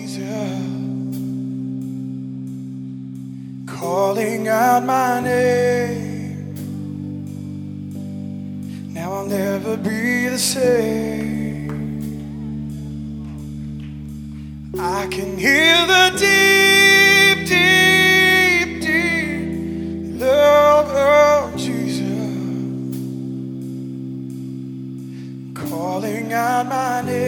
Jesus, calling out my name. Now I'll never be the same. I can hear the deep, deep, deep love of Jesus calling out my name.